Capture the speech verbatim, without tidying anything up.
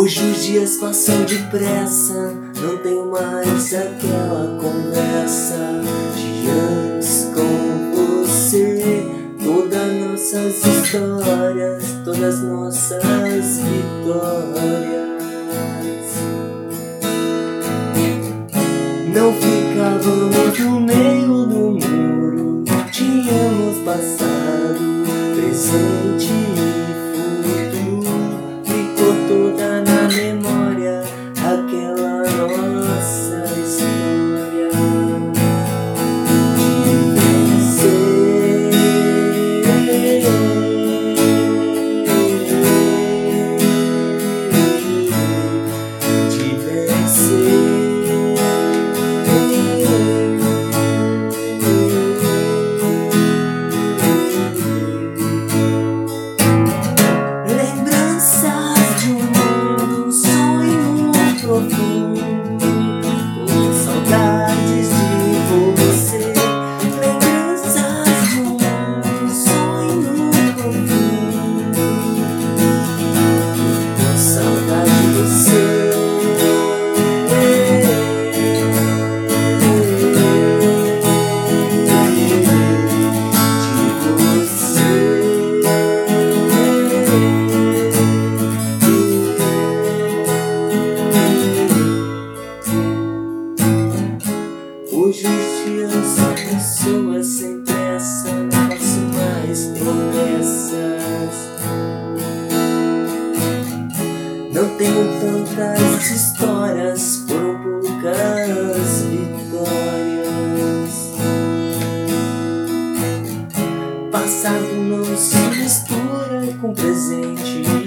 Hoje os dias passam depressa, não tenho mais aquela conversa de antes com você. Todas nossas histórias, todas nossas vitórias não ficávamos no meio do muro. Tínhamos passado, presente e futuro. Ficou toda na memória aquela nossa história de vencer, de vencer. Hoje os dias são pessoas sem pressa, não faço mais promessas. Não tenho tantas histórias, foram poucas vitórias. Passado não se mistura com presente.